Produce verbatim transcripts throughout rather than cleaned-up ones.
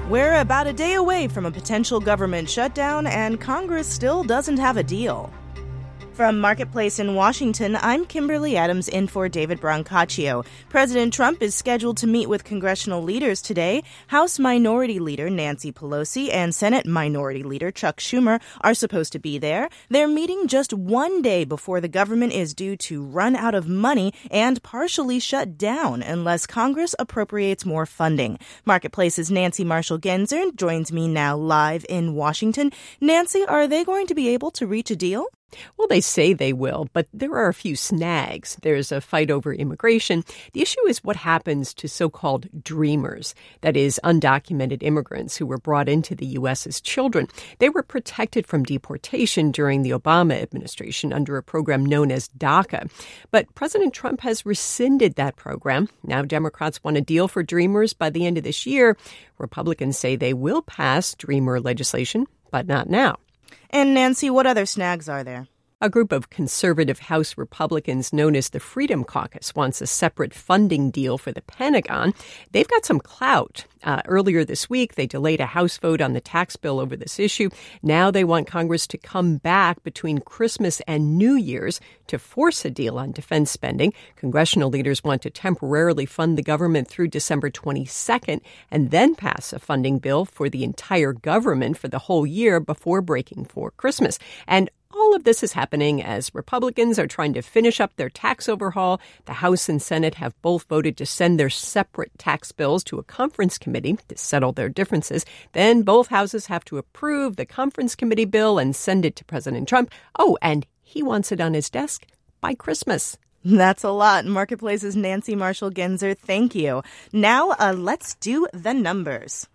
We're about a day away from a potential government shutdown, and Congress still doesn't have a deal. From Marketplace in Washington, I'm Kimberly Adams in for David Brancaccio. President Trump is scheduled to meet with congressional leaders today. House Minority Leader Nancy Pelosi and Senate Minority Leader Chuck Schumer are supposed to be there. They're meeting just one day before the government is due to run out of money and partially shut down unless Congress appropriates more funding. Marketplace's Nancy Marshall-Genzer joins me now live in Washington. Nancy, are they going to be able to reach a deal? Well, they say they will, but there are a few snags. There's a fight over immigration. The issue is what happens to so-called dreamers, that is, undocumented immigrants who were brought into the U S as children. They were protected from deportation during the Obama administration under a program known as DACA. But President Trump has rescinded that program. Now Democrats want a deal for dreamers by the end of this year. Republicans say they will pass dreamer legislation, but not now. And Nancy, what other snags are there? A group of conservative House Republicans known as the Freedom Caucus wants a separate funding deal for the Pentagon. They've got some clout. Uh, earlier this week, they delayed a House vote on the tax bill over this issue. Now they want Congress to come back between Christmas and New Year's to force a deal on defense spending. Congressional leaders want to temporarily fund the government through December twenty-second and then pass a funding bill for the entire government for the whole year before breaking for Christmas. And all of this is happening as Republicans are trying to finish up their tax overhaul. The House and Senate have both voted to send their separate tax bills to a conference committee to settle their differences. Then both houses have to approve the conference committee bill and send it to President Trump. Oh, and he wants it on his desk by Christmas. That's a lot. Marketplace's Nancy Marshall-Genzer, thank you. Now, uh, let's do the numbers.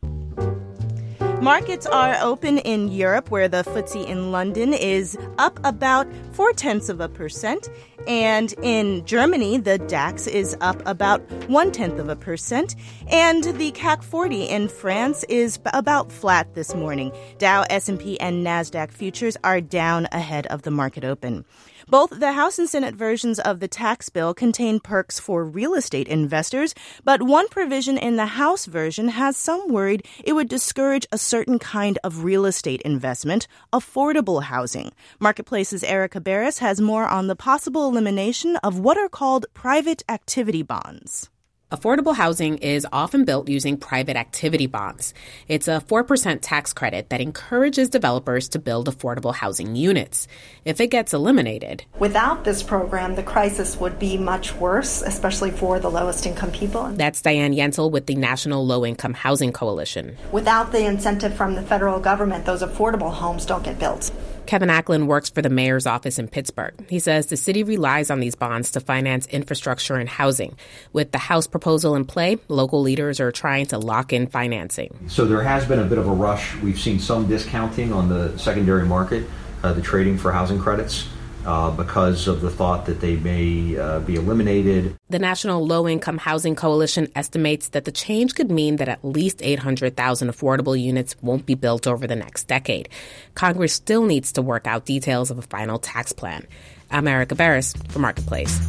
Markets are open in Europe, where the F T S E in London is up about four-tenths of a percent. And in Germany, the DAX is up about one-tenth of a percent. And the C A C forty in France is about flat this morning. Dow, S and P, and NASDAQ futures are down ahead of the market open. Both the House and Senate versions of the tax bill contain perks for real estate investors, but one provision in the House version has some worried it would discourage a certain kind of real estate investment, affordable housing. Marketplace's Erica Barris has more on the possible elimination of what are called private activity bonds. Affordable housing is often built using private activity bonds. It's a four percent tax credit that encourages developers to build affordable housing units. If it gets eliminated, without this program, the crisis would be much worse, especially for the lowest income people. That's Diane Yentl with the National Low Income Housing Coalition. Without the incentive from the federal government, those affordable homes don't get built. Kevin Acklin works for the mayor's office in Pittsburgh. He says the city relies on these bonds to finance infrastructure and housing. With the House proposal in play, local leaders are trying to lock in financing. So there has been a bit of a rush. We've seen some discounting on the secondary market, uh, the trading for housing credits, uh, because of the thought that they may uh, be eliminated. The National Low Income Housing Coalition estimates that the change could mean that at least eight hundred thousand affordable units won't be built over the next decade. Congress still needs to work out details of a final tax plan. I'm Erica Barris for Marketplace.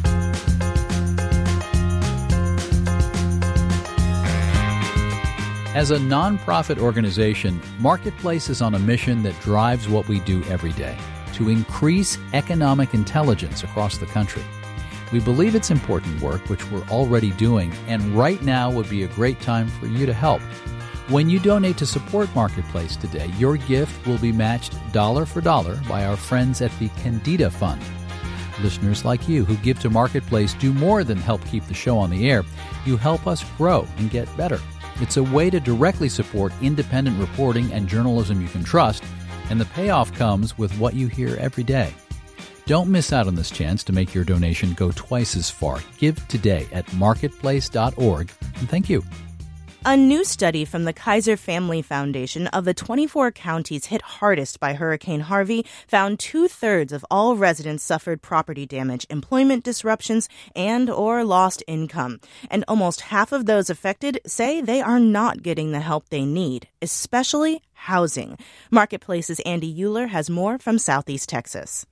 As a nonprofit organization, Marketplace is on a mission that drives what we do every day: to increase economic intelligence across the country. We believe it's important work, which we're already doing, and right now would be a great time for you to help. When you donate to support Marketplace today, your gift will be matched dollar for dollar by our friends at the Candida Fund. Listeners like you who give to Marketplace do more than help keep the show on the air. You help us grow and get better. It's a way to directly support independent reporting and journalism you can trust, and the payoff comes with what you hear every day. Don't miss out on this chance to make your donation go twice as far. Give today at marketplace dot org, and thank you. A new study from the Kaiser Family Foundation of the twenty-four counties hit hardest by Hurricane Harvey found two-thirds of all residents suffered property damage, employment disruptions, and or lost income. And almost half of those affected say they are not getting the help they need, especially housing. Marketplace's Andy Euler has more from Southeast Texas.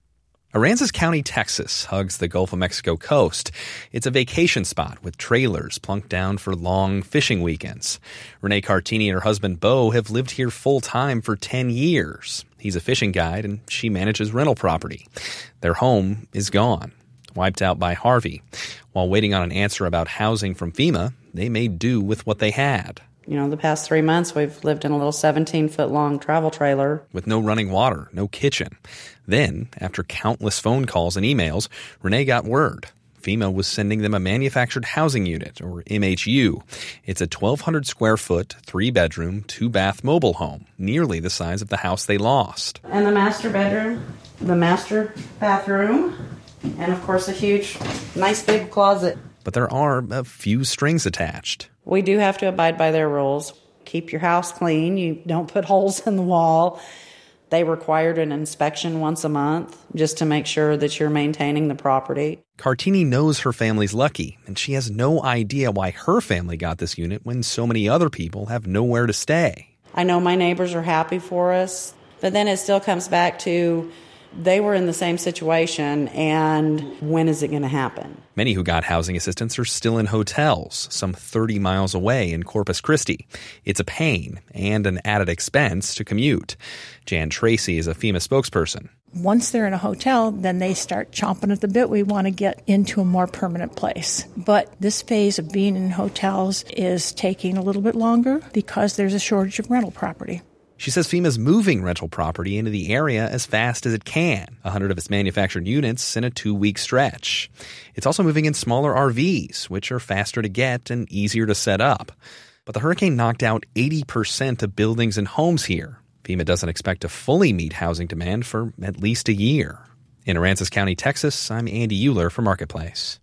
Aransas County, Texas, hugs the Gulf of Mexico coast. It's a vacation spot with trailers plunked down for long fishing weekends. Renee Cartini and her husband, Bo, have lived here full-time for ten years. He's a fishing guide, and she manages rental property. Their home is gone, wiped out by Harvey. While waiting on an answer about housing from FEMA, they made do with what they had. You know, the past three months, we've lived in a little seventeen-foot-long travel trailer. With no running water, no kitchen. Then, after countless phone calls and emails, Renee got word. FEMA was sending them a manufactured housing unit, or M H U. It's a twelve hundred square foot, three-bedroom, two-bath mobile home, nearly the size of the house they lost. And the master bedroom, the master bathroom, and, of course, a huge, nice big closet. But there are a few strings attached. We do have to abide by their rules. Keep your house clean. You don't put holes in the wall. They required an inspection once a month just to make sure that you're maintaining the property. Cartini knows her family's lucky, and she has no idea why her family got this unit when so many other people have nowhere to stay. I know my neighbors are happy for us, but then it still comes back to they were in the same situation, and when is it going to happen? Many who got housing assistance are still in hotels, some thirty miles away in Corpus Christi. It's a pain and an added expense to commute. Jan Tracy is a FEMA spokesperson. Once they're in a hotel, then they start chomping at the bit. We want to get into a more permanent place. But this phase of being in hotels is taking a little bit longer because there's a shortage of rental property. She says FEMA's moving rental property into the area as fast as it can, a hundred of its manufactured units in a two-week stretch. It's also moving in smaller R Vs, which are faster to get and easier to set up. But the hurricane knocked out eighty percent of buildings and homes here. FEMA doesn't expect to fully meet housing demand for at least a year. In Aransas County, Texas, I'm Andy Euler for Marketplace.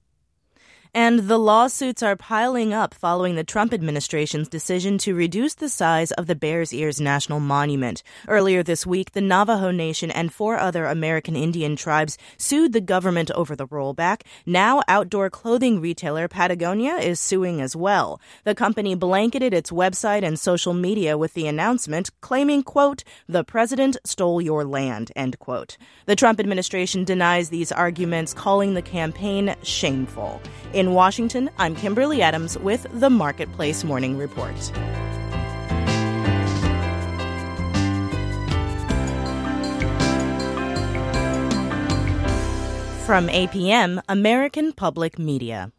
And the lawsuits are piling up following the Trump administration's decision to reduce the size of the Bears Ears National Monument. Earlier this week, the Navajo Nation and four other American Indian tribes sued the government over the rollback. Now, outdoor clothing retailer Patagonia is suing as well. The company blanketed its website and social media with the announcement, claiming, quote, "The president stole your land," end quote. The Trump administration denies these arguments, calling the campaign shameful. In Washington, I'm Kimberly Adams with the Marketplace Morning Report. From A P M, American Public Media.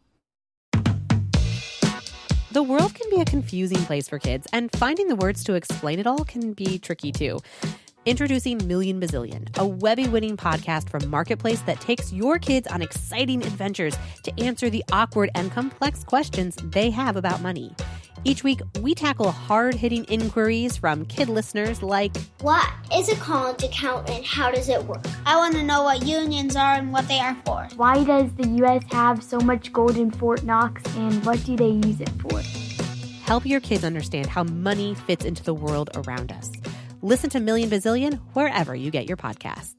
The world can be a confusing place for kids, and finding the words to explain it all can be tricky too. Introducing Million Bazillion, a Webby-winning podcast from Marketplace that takes your kids on exciting adventures to answer the awkward and complex questions they have about money. Each week, we tackle hard-hitting inquiries from kid listeners like, what is a college account and how does it work? I want to know what unions are and what they are for. Why does the U S have so much gold in Fort Knox and what do they use it for? Help your kids understand how money fits into the world around us. Listen to Million Bazillion wherever you get your podcasts.